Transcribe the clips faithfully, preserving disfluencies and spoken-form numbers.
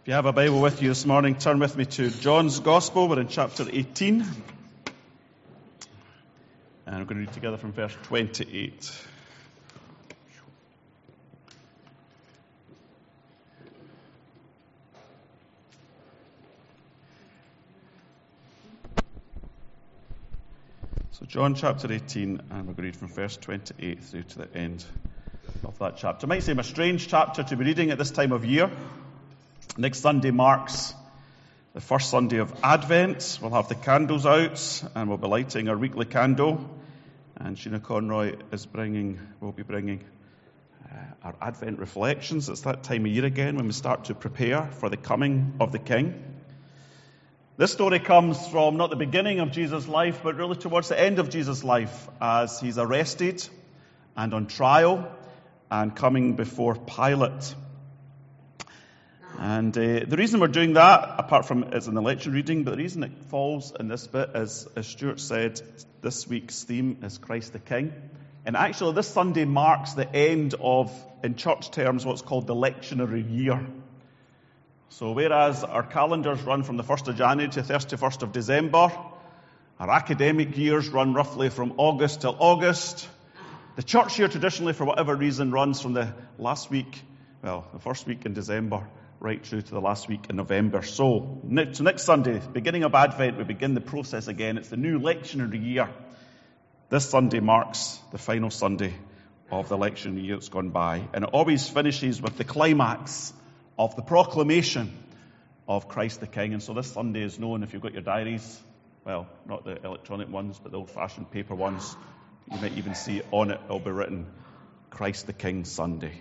If you have a Bible with you this morning, turn with me to John's Gospel. We're in chapter eighteen. And we're going to read together from verse twenty-eight. So John chapter eighteen, and we're going to read from verse twenty-eight through to the end of that chapter. It might seem a strange chapter to be reading at this time of year. Next Sunday marks the first Sunday of Advent. We'll have the candles out, and we'll be lighting our weekly candle. And Sheena Conroy is bringing, will be bringing uh, our Advent reflections. It's that time of year again when we start to prepare for the coming of the King. This story comes from not the beginning of Jesus' life, but really towards the end of Jesus' life, as he's arrested and on trial and coming before Pilate. And uh, the reason we're doing that, apart from it's an election reading, but the reason it falls in this bit is, as Stuart said, this week's theme is Christ the King. And actually this Sunday marks the end of, in church terms, what's called the lectionary year. So whereas our calendars run from the first of January to thirty-first of December, our academic years run roughly from August till August, the church year traditionally, for whatever reason, runs from the last week, well, the first week in December, right through to the last week in November. So, next, so next Sunday, beginning of Advent, we begin the process again. It's the new lectionary year. This Sunday marks the final Sunday of the lectionary year that's gone by. And it always finishes with the climax of the proclamation of Christ the King. And so this Sunday is known, if you've got your diaries, well, not the electronic ones, but the old-fashioned paper ones, you might even see on it, it'll be written, Christ the King Sunday.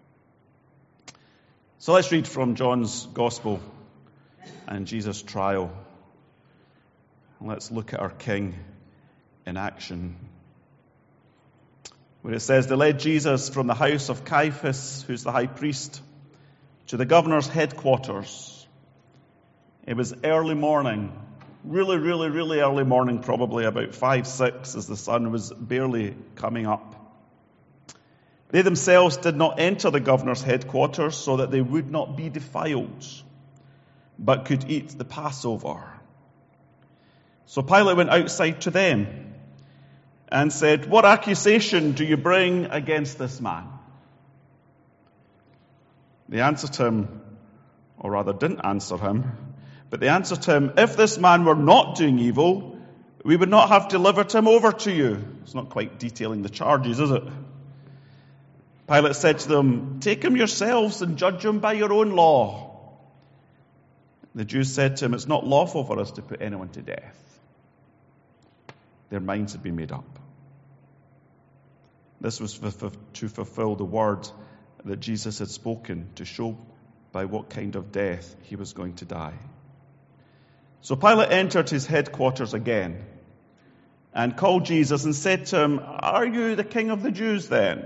So let's read from John's Gospel and Jesus' trial. Let's look at our King in action. Where it says, they led Jesus from the house of Caiaphas, who's the high priest, to the governor's headquarters. It was early morning, really, really, really early morning, probably about five, six, as the sun was barely coming up. They themselves did not enter the governor's headquarters so that they would not be defiled, but could eat the Passover. So Pilate went outside to them and said, what accusation do you bring against this man? They answered him, or rather didn't answer him, but they answered him, if this man were not doing evil, we would not have delivered him over to you. It's not quite detailing the charges, is it? Pilate said to them, take him yourselves and judge him by your own law. The Jews said to him, it's not lawful for us to put anyone to death. Their minds had been made up. This was to fulfill the word that Jesus had spoken, to show by what kind of death he was going to die. So Pilate entered his headquarters again and called Jesus and said to him, are you the King of the Jews then?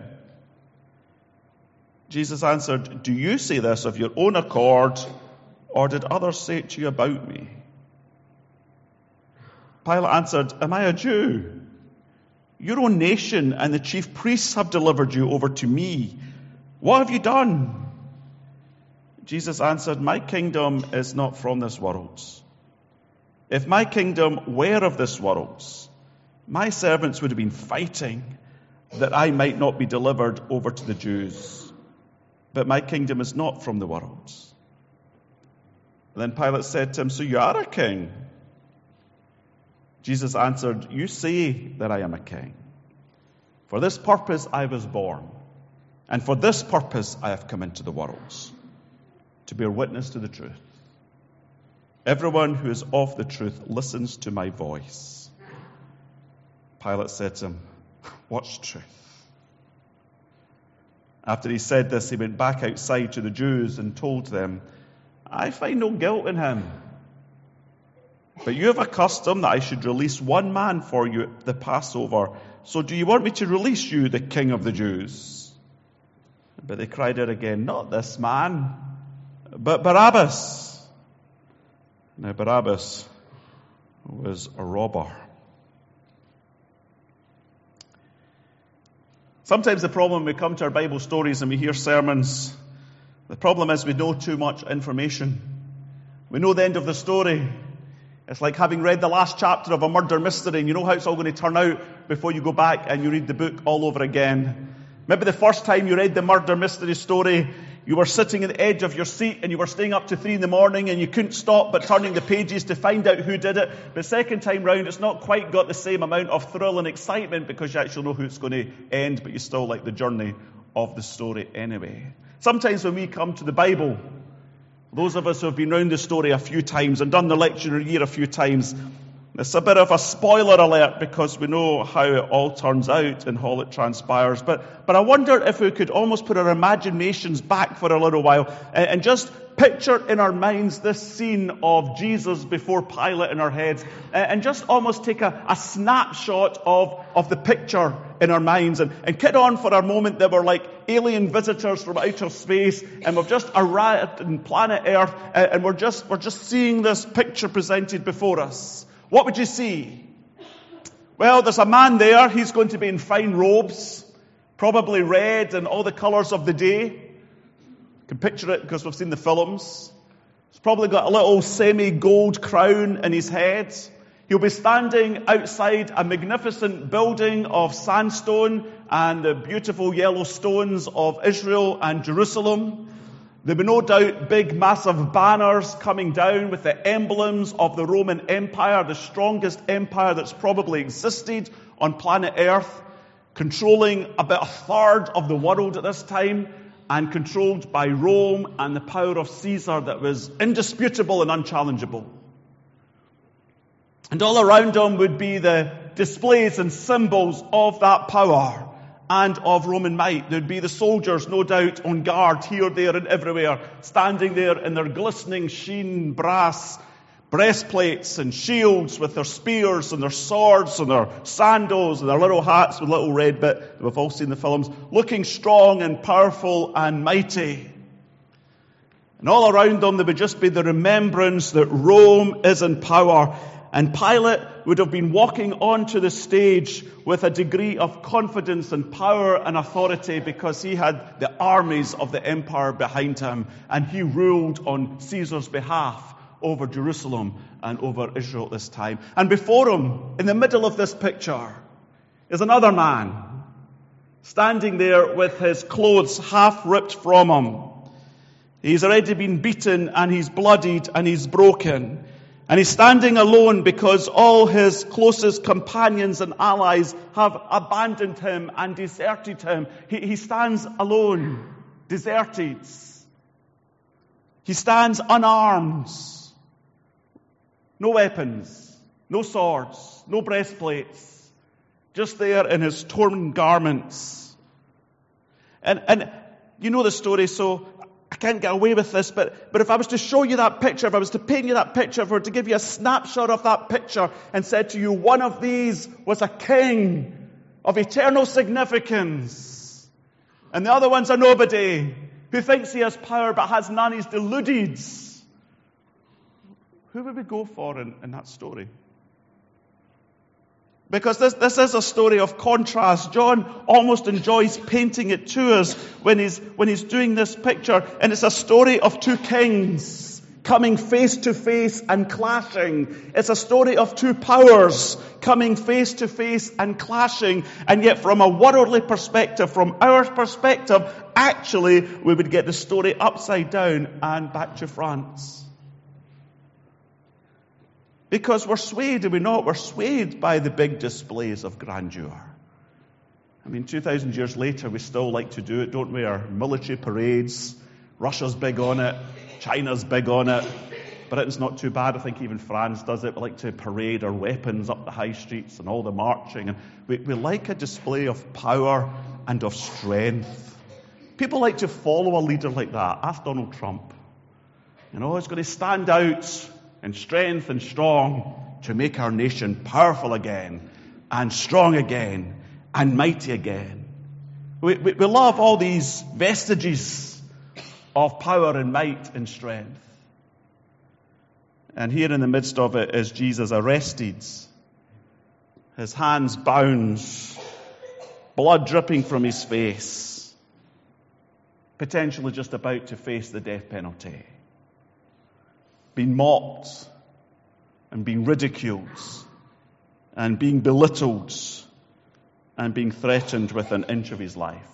Jesus answered, do you say this of your own accord, or did others say it to you about me? Pilate answered, am I a Jew? Your own nation and the chief priests have delivered you over to me. What have you done? Jesus answered, my kingdom is not from this world. If my kingdom were of this world, my servants would have been fighting that I might not be delivered over to the Jews. But my kingdom is not from the world. Then Pilate said to him, so you are a king? Jesus answered, you say that I am a king. For this purpose I was born, and for this purpose I have come into the world, to bear witness to the truth. Everyone who is of the truth listens to my voice. Pilate said to him, what's truth? After he said this, he went back outside to the Jews and told them, I find no guilt in him. But you have a custom that I should release one man for you at the Passover. So do you want me to release you, the King of the Jews? But they cried out again, not this man, but Barabbas. Now Barabbas was a robber. Sometimes the problem when we come to our Bible stories and we hear sermons The problem is we know too much information. We know the end of the story. It's like having read the last chapter of a murder mystery, and you know how it's all going to turn out before you go back and you read the book all over again. Maybe the first time you read the murder mystery story, you were sitting at the edge of your seat and you were staying up to three in the morning and you couldn't stop but turning the pages to find out who did it. But second time round, it's not quite got the same amount of thrill and excitement because you actually know who it's going to end, but you still like the journey of the story anyway. Sometimes when we come to the Bible, those of us who have been round the story a few times and done the lectionary year a few times, it's a bit of a spoiler alert because we know how it all turns out and how it transpires. But, but I wonder if we could almost put our imaginations back for a little while and, and just picture in our minds this scene of Jesus before Pilate in our heads and, and just almost take a, a snapshot of, of the picture in our minds and, and kid on for a moment that we're like alien visitors from outer space and we've just arrived on planet Earth and, and we're just, we're just seeing this picture presented before us. What would you see? Well, there's a man there. He's going to be in fine robes, probably red and all the colours of the day. You can picture it because we've seen the films. He's probably got a little semi-gold crown in his head. He'll be standing outside a magnificent building of sandstone and the beautiful yellow stones of Israel and Jerusalem. There will be no doubt big, massive banners coming down with the emblems of the Roman Empire, the strongest empire that's probably existed on planet Earth, controlling about a third of the world at this time, and controlled by Rome and the power of Caesar that was indisputable and unchallengeable. And all around him would be the displays and symbols of that power and of Roman might. There'd be the soldiers, no doubt, on guard here, there, and everywhere, standing there in their glistening sheen brass breastplates and shields with their spears and their swords and their sandals and their little hats with little red bit that we've all seen in the films, looking strong and powerful and mighty. And all around them there would just be the remembrance that Rome is in power. And Pilate would have been walking onto the stage with a degree of confidence and power and authority because he had the armies of the empire behind him and he ruled on Caesar's behalf over Jerusalem and over Israel at this time. And before him, in the middle of this picture, is another man standing there with his clothes half ripped from him. He's already been beaten and he's bloodied and he's broken. And he's standing alone because all his closest companions and allies have abandoned him and deserted him. He, he stands alone, deserted. He stands unarmed. No weapons, no swords, no breastplates. Just there in his torn garments. And, and you know the story, so I can't get away with this, but, but if I was to show you that picture, if I was to paint you that picture, if I were to give you a snapshot of that picture and said to you, one of these was a king of eternal significance, and the other one's a nobody who thinks he has power but has none, he's deluded. Who would we go for in, in that story? Because this, this is a story of contrast. John almost enjoys painting it to us when he's, when he's doing this picture. And it's a story of two kings coming face to face and clashing. It's a story of two powers coming face to face and clashing. And yet from a worldly perspective, from our perspective, actually we would get the story upside down and back to France. Because we're swayed, are we not? We're swayed by the big displays of grandeur. I mean, two thousand years later, we still like to do it, don't we? Our military parades. Russia's big on it. China's big on it. Britain's not too bad. I think even France does it. We like to parade our weapons up the high streets and all the marching. And we, we like a display of power and of strength. People like to follow a leader like that. Ask Donald Trump. You know, he's going to stand out in strength and strong to make our nation powerful again and strong again and mighty again. We, we, we love all these vestiges of power and might and strength. And here in the midst of it is Jesus arrested, his hands bound, blood dripping from his face. potentially just about to face the death penalty, being mocked and being ridiculed and being belittled and being threatened with an inch of his life.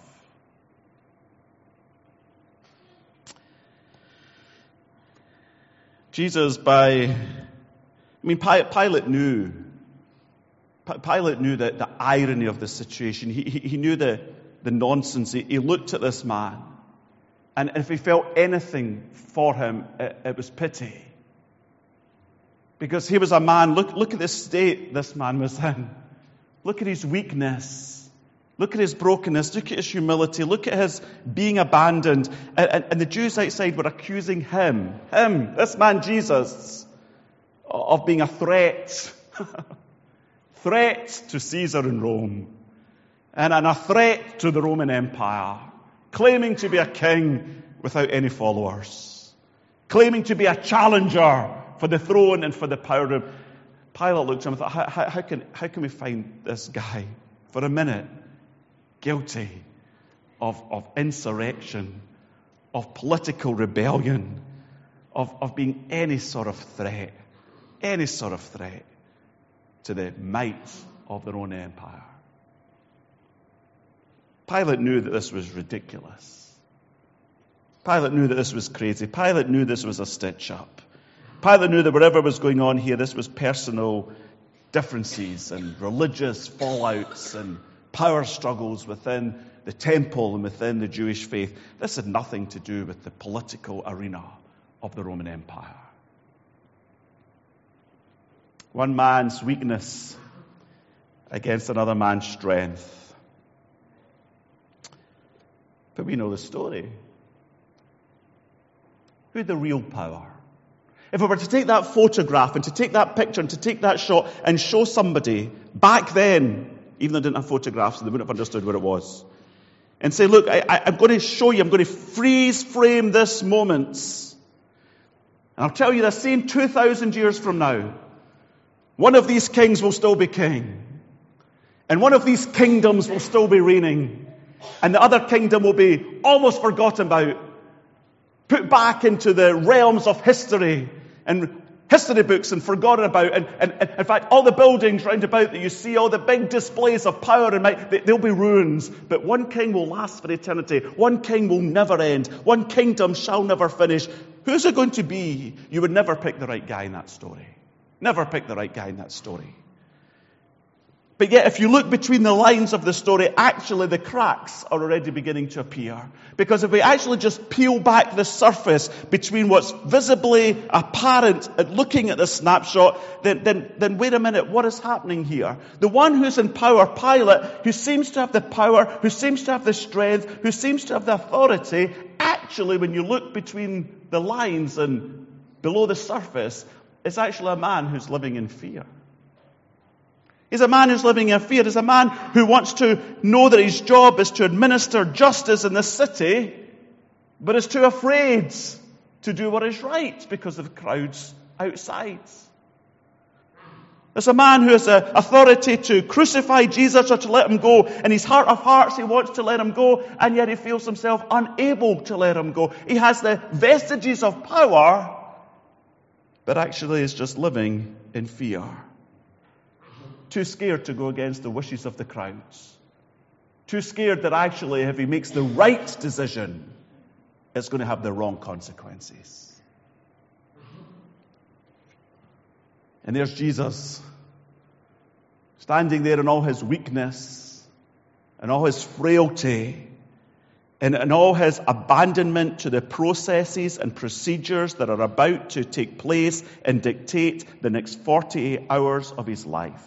Jesus, by, I mean, Pilate knew, Pilate knew the, the irony of the situation. He, he, he knew the, the nonsense. He, he looked at this man, and if he felt anything for him, it, it was pity. Because he was a man, look, look at the state this man was in. Look at his weakness. Look at his brokenness. Look at his humility. Look at his being abandoned. And, and, and the Jews outside were accusing him, him, this man Jesus, of being a threat. Threat to Caesar in Rome. And, and a threat to the Roman Empire. Claiming to be a king without any followers. Claiming to be a challenger for the throne and for the power of... Pilate looked at him and thought, how, how, how, can, how can we find this guy for a minute guilty of, of insurrection, of political rebellion, of, of being any sort of threat, any sort of threat to the might of the Roman Empire? Pilate knew that this was ridiculous. Pilate knew that this was crazy. Pilate knew this was a stitch-up. Pilate knew that whatever was going on here, this was personal differences and religious fallouts and power struggles within the temple and within the Jewish faith. This had nothing to do with the political arena of the Roman Empire. One man's weakness against another man's strength. But we know the story. Who had the real power? If we were to take that photograph and to take that picture and to take that shot and show somebody back then, even though they didn't have photographs, so they wouldn't have understood what it was, and say, look, I, I, I'm going to show you, I'm going to freeze frame this moment. And I'll tell you the same two thousand years from now, one of these kings will still be king. And one of these kingdoms will still be reigning. And the other kingdom will be almost forgotten about, put back into the realms of history and history books and forgotten about. And, and, and in fact, all the buildings round about that you see, all the big displays of power and might, they, they'll be ruins. But one king will last for eternity. One king will never end. One kingdom shall never finish. Who's it going to be? You would never pick the right guy in that story. Never pick the right guy in that story. But yet, if you look between the lines of the story, actually the cracks are already beginning to appear. Because if we actually just peel back the surface between what's visibly apparent at looking at the snapshot, then, then, then wait a minute, what is happening here? The one who's in power, Pilate, who seems to have the power, who seems to have the strength, who seems to have the authority, actually, when you look between the lines and below the surface, is actually a man who's living in fear. He's a man who's living in fear. He's a man who wants to know that his job is to administer justice in the city, but is too afraid to do what is right because of the crowds outside. There's a man who has the authority to crucify Jesus or to let him go. In his heart of hearts, he wants to let him go, and yet he feels himself unable to let him go. He has the vestiges of power, but actually is just living in fear. Too scared to go against the wishes of the crowds. Too scared that actually if he makes the right decision, it's going to have the wrong consequences. And there's Jesus, standing there in all his weakness, and all his frailty, and in all his abandonment to the processes and procedures that are about to take place and dictate the next forty-eight hours of his life.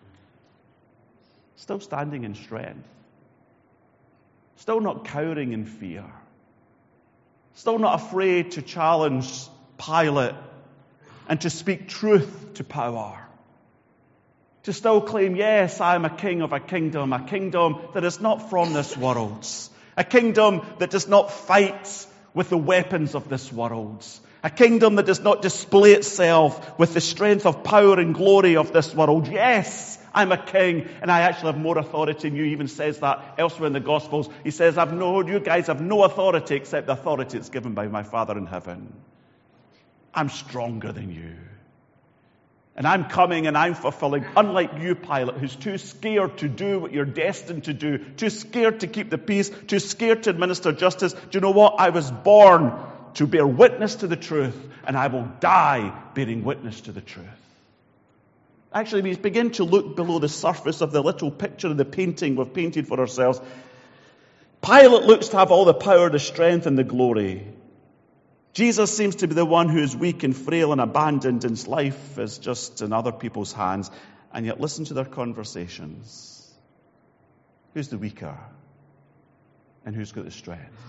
Still standing in strength. Still not cowering in fear. Still not afraid to challenge Pilate and to speak truth to power. To still claim, yes, I am a king of a kingdom, a kingdom that is not from this world. A kingdom that does not fight with the weapons of this world. A kingdom that does not display itself with the strength of power and glory of this world. Yes, I'm a king, and I actually have more authority than you. He even says that elsewhere in the Gospels. He says, I've no, you guys have no authority except the authority that's given by my Father in heaven. I'm stronger than you. And I'm coming and I'm fulfilling, unlike you, Pilate, who's too scared to do what you're destined to do, too scared to keep the peace, too scared to administer justice. Do you know what? I was born to bear witness to the truth, and I will die bearing witness to the truth. Actually, we begin to look below the surface of the little picture of the painting we've painted for ourselves. Pilate looks to have all the power, the strength, and the glory. Jesus seems to be the one who is weak and frail and abandoned, and his life is just in other people's hands. And yet listen to their conversations. Who's the weaker? And who's got the strength?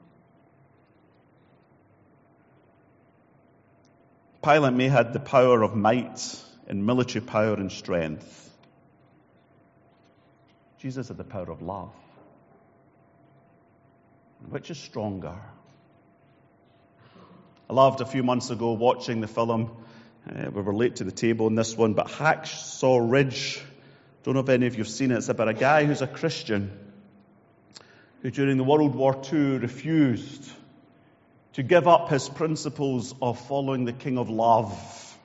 Pilate may have had the power of might and military power and strength. Jesus had the power of love. Which is stronger? I loved a few months ago watching the film. Uh, we were late to the table on this one, but Hacksaw Ridge. Don't know if any of you have seen it. It's about a guy who's a Christian who during the World War Two refused to give up his principles of following the King of Love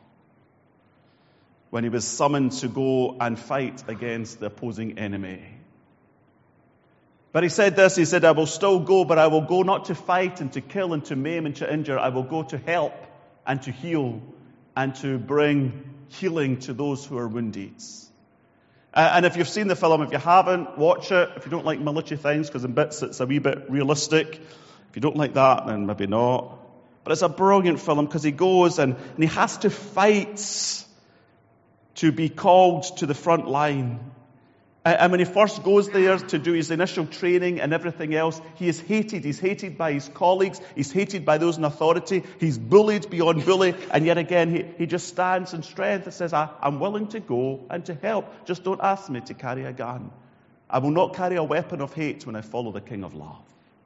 when he was summoned to go and fight against the opposing enemy. But he said this, he said, I will still go, but I will go not to fight and to kill and to maim and to injure. I will go to help and to heal and to bring healing to those who are wounded. Uh, and if you've seen the film, if you haven't, watch it. If you don't like military things, because in bits it's a wee bit realistic. If you don't like that, then maybe not. But it's a brilliant film because he goes and, and he has to fight to be called to the front line. And when he first goes there to do his initial training and everything else, he is hated. He's hated by his colleagues. He's hated by those in authority. He's bullied beyond bully. And yet again, he, he just stands in strength and says, I, I'm willing to go and to help. Just don't ask me to carry a gun. I will not carry a weapon of hate when I follow the King of Love.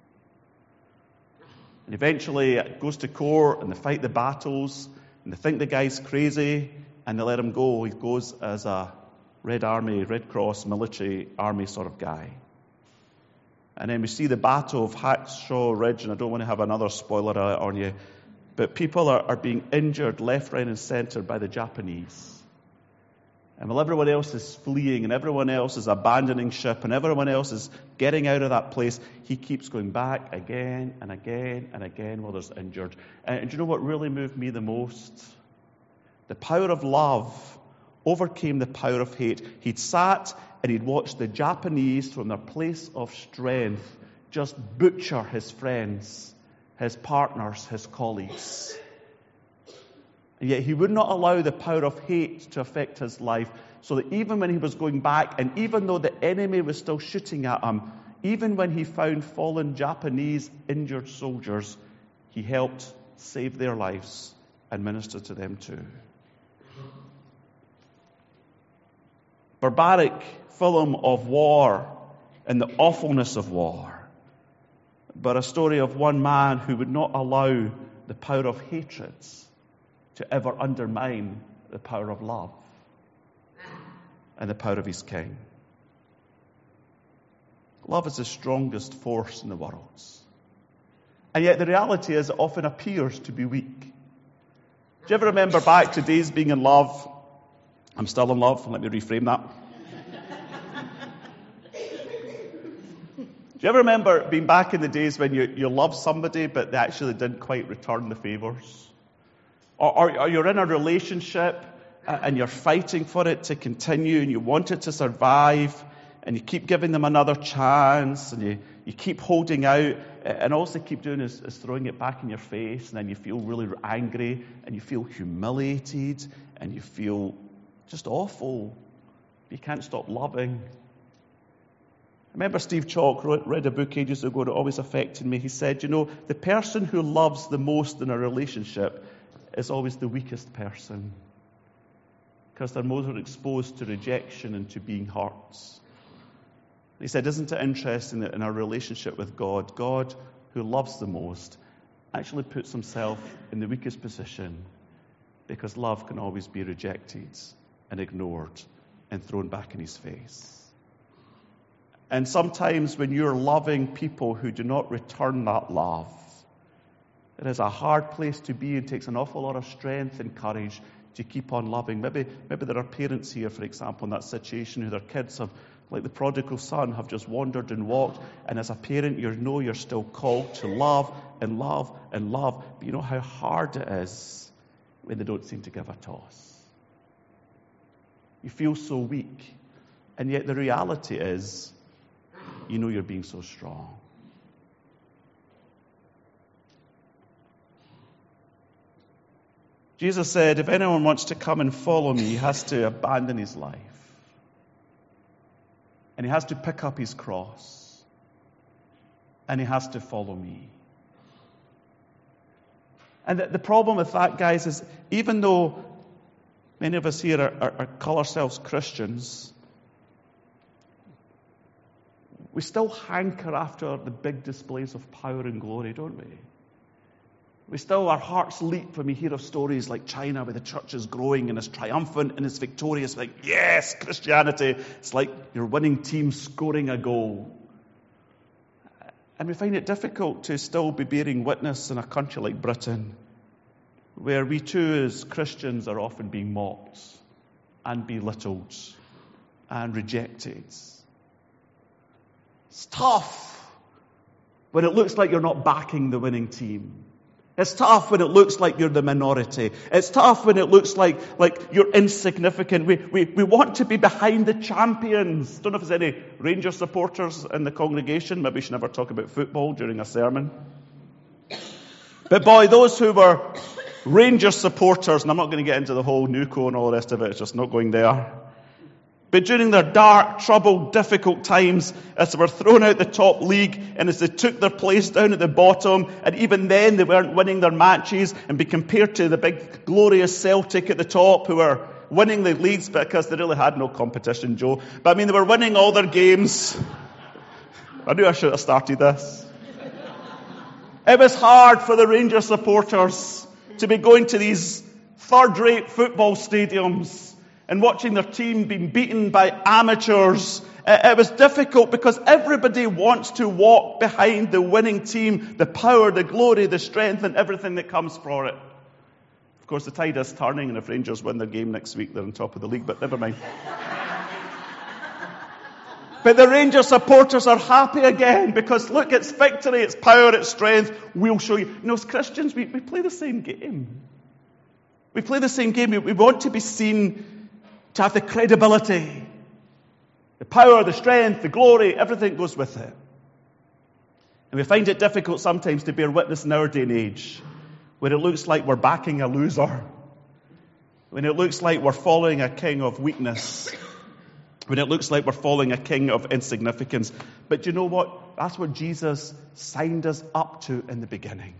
And eventually it goes to court and they fight the battles and they think the guy's crazy and they let him go. He goes as a Red Army, Red Cross, military army sort of guy. And then we see the Battle of Hacksaw Ridge, and I don't want to have another spoiler alert on you, but people are, are being injured left, right, and centre by the Japanese. And while everyone else is fleeing, and everyone else is abandoning ship, and everyone else is getting out of that place, he keeps going back again and again and again while there's injured. And, and do you know what really moved me the most? The power of love overcame the power of hate. He'd sat and he'd watched the Japanese from their place of strength just butcher his friends, his partners, his colleagues. And yet he would not allow the power of hate to affect his life, so that even when he was going back, and even though the enemy was still shooting at him, even when he found fallen Japanese injured soldiers, he helped save their lives and minister to them too. Barbaric film of war and the awfulness of war, but a story of one man who would not allow the power of hatred to ever undermine the power of love and the power of his King. Love is the strongest force in the world. And yet the reality is it often appears to be weak. Do you ever remember back to days being in love? I'm still in love, let me reframe that. Do you ever remember being back in the days when you, you loved somebody but they actually didn't quite return the favours? Or, or, or you're in a relationship and you're fighting for it to continue and you want it to survive and you keep giving them another chance and you, you keep holding out, and all they keep doing is, is throwing it back in your face, and then you feel really angry and you feel humiliated and you feel just awful. You can't stop loving. I remember Steve Chalk wrote, read a book ages ago that always affected me. He said, you know, the person who loves the most in a relationship is always the weakest person, because they're most exposed to rejection and to being hurt. He said, isn't it interesting that in our relationship with God, God, who loves the most, actually puts himself in the weakest position, because love can always be rejected and ignored and thrown back in his face. And sometimes when you're loving people who do not return that love, it is a hard place to be. It takes an awful lot of strength and courage to keep on loving. Maybe, maybe there are parents here, for example, in that situation who their kids have, like the prodigal son, have just wandered and walked. And as a parent, you know you're still called to love and love and love. But you know how hard it is when they don't seem to give a toss. You feel so weak. And yet the reality is, you know you're being so strong. Jesus said, if anyone wants to come and follow me, he has to abandon his life. And he has to pick up his cross. And he has to follow me. And the, the problem with that, guys, is even though many of us here are, are, are call ourselves Christians, we still hanker after the big displays of power and glory, don't we? We still, our hearts leap when we hear of stories like China, where the church is growing and is triumphant and is victorious. Like, yes, Christianity. It's like your winning team scoring a goal. And we find it difficult to still be bearing witness in a country like Britain, where we too as Christians are often being mocked and belittled and rejected. It's tough when it looks like you're not backing the winning team. It's tough when it looks like you're the minority. It's tough when it looks like, like you're insignificant. We, we, we want to be behind the champions. Don't know if there's any Rangers supporters in the congregation. Maybe we should never talk about football during a sermon. But boy, those who were Rangers supporters, and I'm not going to get into the whole Nuco and all the rest of it, it's just not going there. But during their dark, troubled, difficult times, as they were thrown out the top league, and as they took their place down at the bottom, and even then they weren't winning their matches, and be compared to the big, glorious Celtic at the top, who were winning the leagues because they really had no competition, Joe. But I mean, they were winning all their games. I knew I should have started this. It was hard for the Rangers supporters to be going to these third-rate football stadiums and watching their team being beaten by amateurs. It was difficult because everybody wants to walk behind the winning team, the power, the glory, the strength, and everything that comes for it. Of course, the tide is turning, and if Rangers win their game next week, they're on top of the league, but never mind. But the Rangers supporters are happy again because, look, it's victory, it's power, it's strength. We'll show you. You know, as Christians, we, we play the same game. We play the same game. We, we want to be seen to have the credibility, the power, the strength, the glory, everything goes with it. And we find it difficult sometimes to bear witness in our day and age, when it looks like we're backing a loser, when it looks like we're following a king of weakness, when it looks like we're following a king of insignificance. But you know what? That's what Jesus signed us up to in the beginning.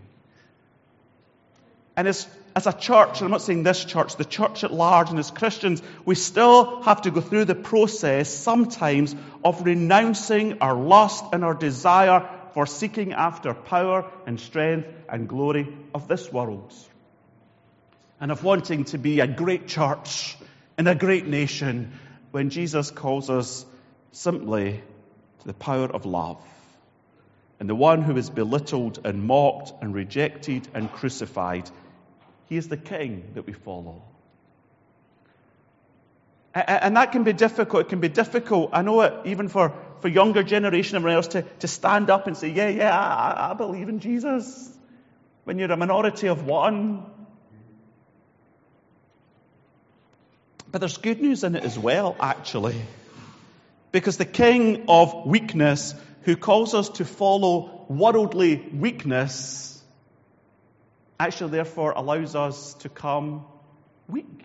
And as, as a church, and I'm not saying this church, the church at large, and as Christians, we still have to go through the process sometimes of renouncing our lust and our desire for seeking after power and strength and glory of this world. And of wanting to be a great church and a great nation when Jesus calls us simply to the power of love. And the one who is belittled and mocked and rejected and crucified, he is the king that we follow. And that can be difficult. It can be difficult. I know it, even for, for younger generation and everyone else, to, to stand up and say, yeah, yeah, I, I believe in Jesus. When you're a minority of one. But there's good news in it as well, actually. Because the king of weakness, who calls us to follow worldly weakness, actually therefore allows us to come weak.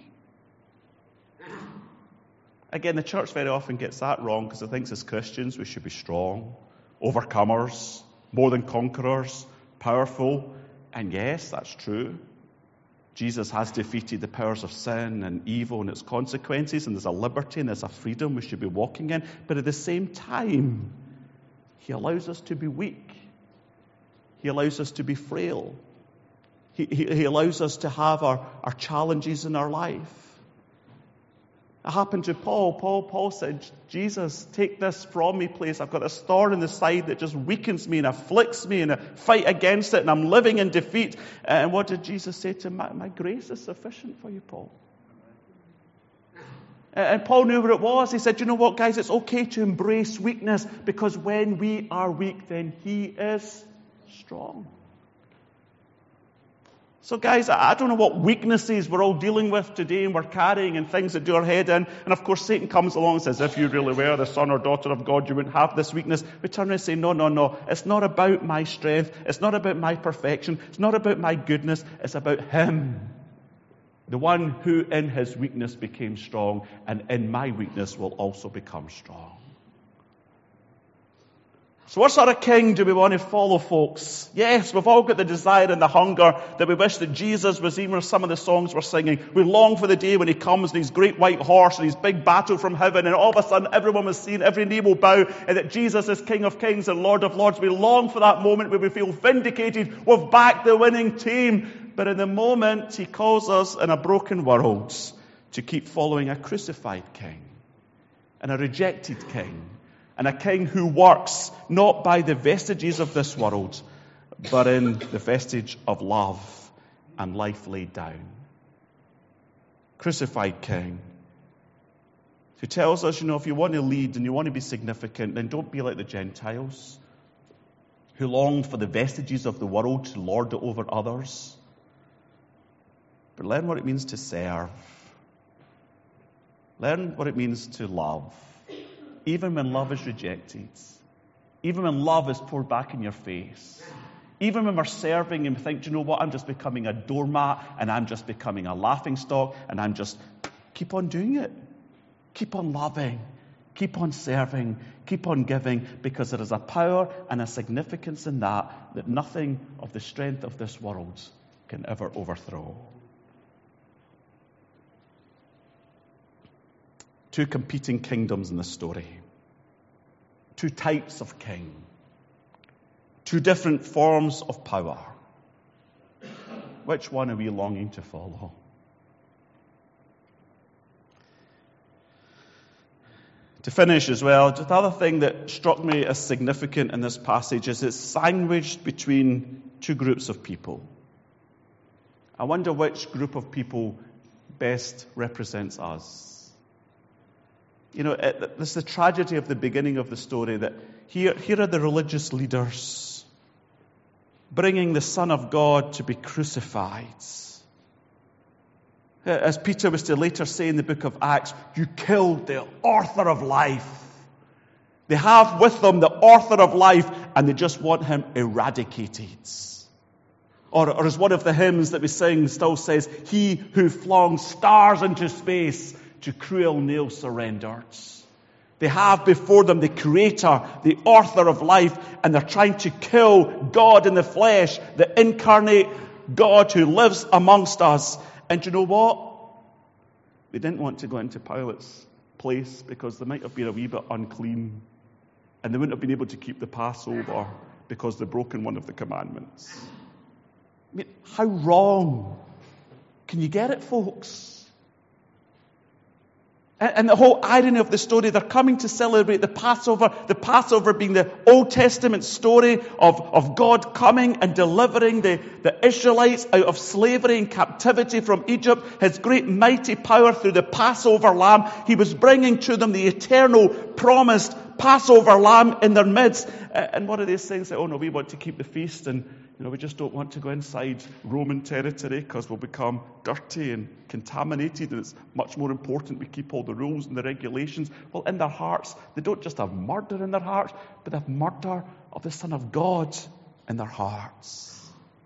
Again, the church very often gets that wrong because it thinks as Christians we should be strong, overcomers, more than conquerors, powerful. And yes, that's true. Jesus has defeated the powers of sin and evil and its consequences, and there's a liberty and there's a freedom we should be walking in. But at the same time, he allows us to be weak. He allows us to be frail. He, he, he allows us to have our, our challenges in our life. It happened to Paul. Paul, Paul said, Jesus, take this from me, please. I've got this thorn in the side that just weakens me and afflicts me, and I fight against it, and I'm living in defeat. And what did Jesus say to him? My, my grace is sufficient for you, Paul. And Paul knew what it was. He said, you know what, guys, it's okay to embrace weakness, because when we are weak, then he is strong. So guys, I don't know what weaknesses we're all dealing with today and we're carrying and things that do our head in. And of course, Satan comes along and says, if you really were the son or daughter of God, you wouldn't have this weakness. We turn around and say, no, no, no. It's not about my strength. It's not about my perfection. It's not about my goodness. It's about him. The one who in his weakness became strong, and in my weakness will also become strong. So what sort of king do we want to follow, folks? Yes, we've all got the desire and the hunger that we wish that Jesus was, even some of the songs we're singing. We long for the day when he comes in his great white horse and his big battle from heaven, and all of a sudden everyone will see and every knee will bow, and that Jesus is King of kings and Lord of lords. We long for that moment where we feel vindicated. We've backed the winning team. But in the moment, he calls us in a broken world to keep following a crucified king and a rejected king, and a king who works not by the vestiges of this world, but in the vestige of love and life laid down. Crucified king who tells us, you know, if you want to lead and you want to be significant, then don't be like the Gentiles who long for the vestiges of the world to lord it over others. But learn what it means to serve. Learn what it means to love. Even when love is rejected. Even when love is poured back in your face. Even when we're serving and we think, do you know what, I'm just becoming a doormat, and I'm just becoming a laughingstock, and I'm just, keep on doing it. Keep on loving. Keep on serving. Keep on giving, because there is a power and a significance in that that nothing of the strength of this world can ever overthrow. Two competing kingdoms in the story. Two types of king. Two different forms of power. Which one are we longing to follow? To finish as well, the other thing that struck me as significant in this passage is it's sandwiched between two groups of people. I wonder which group of people best represents us. You know, it, this is the tragedy of the beginning of the story, that here, here are the religious leaders bringing the Son of God to be crucified. As Peter was to later say in the book of Acts, you killed the author of life. They have with them the author of life, and they just want him eradicated. Or, or as one of the hymns that we sing still says, he who flung stars into space to cruel nails surrendered. They have before them the Creator, the author of life, and they're trying to kill God in the flesh, the incarnate God who lives amongst us. And you know what? They didn't want to go into Pilate's place because they might have been a wee bit unclean, and they wouldn't have been able to keep the Passover because they'd broken one of the commandments. I mean, how wrong can you get it, folks? And the whole irony of the story, they're coming to celebrate the Passover, the Passover being the Old Testament story of, of God coming and delivering the, the Israelites out of slavery and captivity from Egypt, his great mighty power through the Passover lamb. He was bringing to them the eternal promised Passover lamb in their midst. And what are they saying? Say, oh no, we want to keep the feast, and you know, we just don't want to go inside Roman territory because we'll become dirty and contaminated, and it's much more important we keep all the rules and the regulations. Well, in their hearts, they don't just have murder in their hearts, but they have murder of the Son of God in their hearts.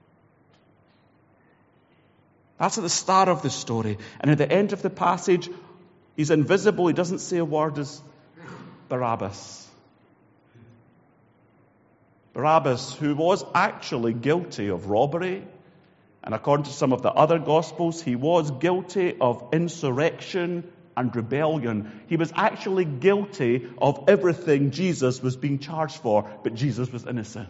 That's at the start of the story. And at the end of the passage, he's invisible. He doesn't say a word. As Barabbas. Barabbas, who was actually guilty of robbery, and according to some of the other Gospels, he was guilty of insurrection and rebellion. He was actually guilty of everything Jesus was being charged for, but Jesus was innocent.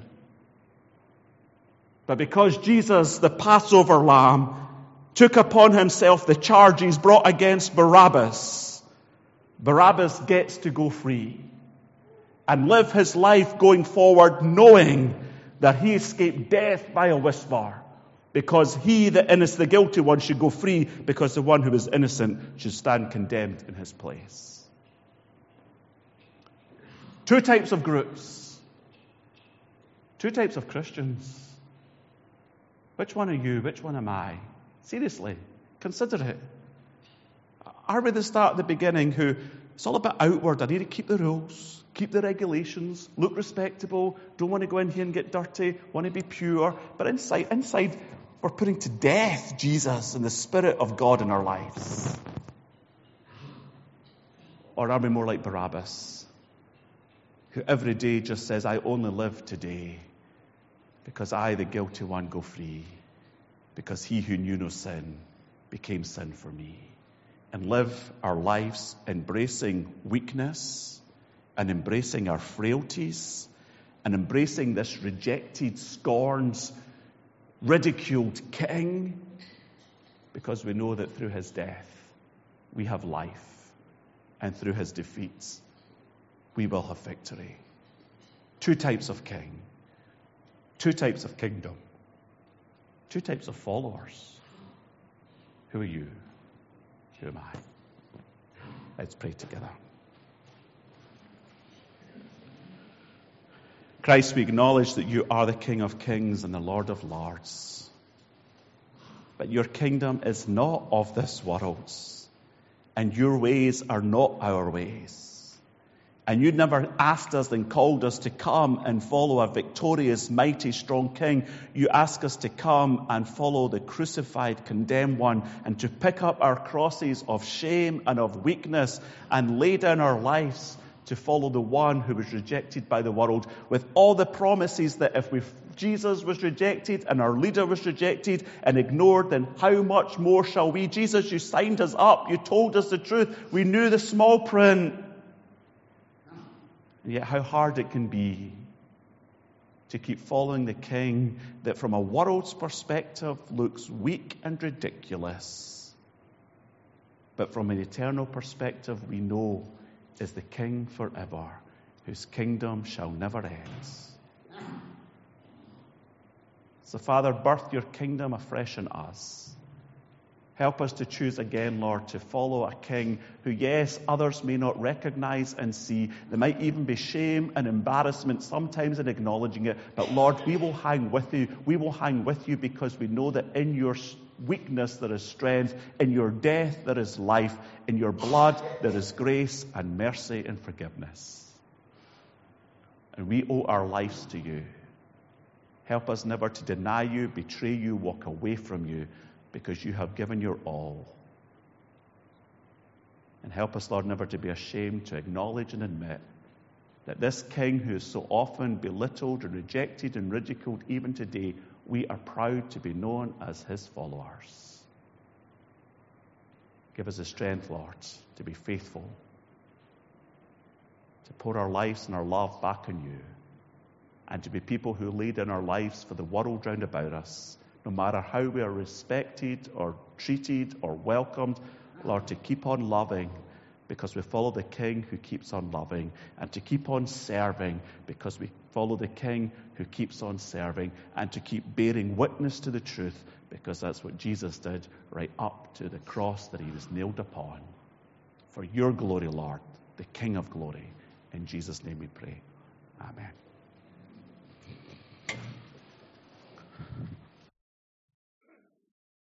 But because Jesus, the Passover lamb, took upon himself the charges brought against Barabbas, Barabbas gets to go free and live his life going forward knowing that he escaped death by a whisper, because he, the innocent, the guilty one, should go free, because the one who is innocent should stand condemned in his place. Two types of groups. Two types of Christians. Which one are you? Which one am I? Seriously, consider it. Are we the start at the beginning who, it's all about outward, I need to keep the rules, keep the regulations, look respectable, don't want to go in here and get dirty, want to be pure, but inside, inside we're putting to death Jesus and the Spirit of God in our lives? Or are we more like Barabbas, who every day just says, I only live today because I, the guilty one, go free, because he who knew no sin became sin for me, and live our lives embracing weakness and embracing our frailties and embracing this rejected, scorned, ridiculed King, because we know that through his death we have life, and through his defeats we will have victory. Two types of king, two types of kingdom, two types of followers. Who are you? Who am I? Let's pray together. Christ, we acknowledge that you are the King of kings and the Lord of lords. But your kingdom is not of this world, and your ways are not our ways. And you never asked us and called us to come and follow a victorious, mighty, strong King. You ask us to come and follow the crucified, condemned one, and to pick up our crosses of shame and of weakness and lay down our lives to follow the one who was rejected by the world, with all the promises that if we, Jesus was rejected and our leader was rejected and ignored, then how much more shall we? Jesus, you signed us up. You told us the truth. We knew the small print. And yet how hard it can be to keep following the King that from a world's perspective looks weak and ridiculous, but from an eternal perspective we know is the King forever, whose kingdom shall never end. So Father, birth your kingdom afresh in us. Help us to choose again, Lord, to follow a King who, yes, others may not recognize and see. There might even be shame and embarrassment sometimes in acknowledging it. But Lord, we will hang with you. We will hang with you because we know that in your weakness there is strength. In your death there is life. In your blood there is grace and mercy and forgiveness. And we owe our lives to you. Help us never to deny you, betray you, walk away from you, because you have given your all. And help us, Lord, never to be ashamed to acknowledge and admit that this King who is so often belittled and rejected and ridiculed even today, we are proud to be known as his followers. Give us the strength, Lord, to be faithful, to pour our lives and our love back on you, and to be people who lay down our lives for the world round about us, no matter how we are respected or treated or welcomed, Lord, to keep on loving because we follow the King who keeps on loving, and to keep on serving because we follow the King who keeps on serving, and to keep bearing witness to the truth because that's what Jesus did right up to the cross that he was nailed upon. For your glory, Lord, the King of glory. In Jesus' name we pray. Amen.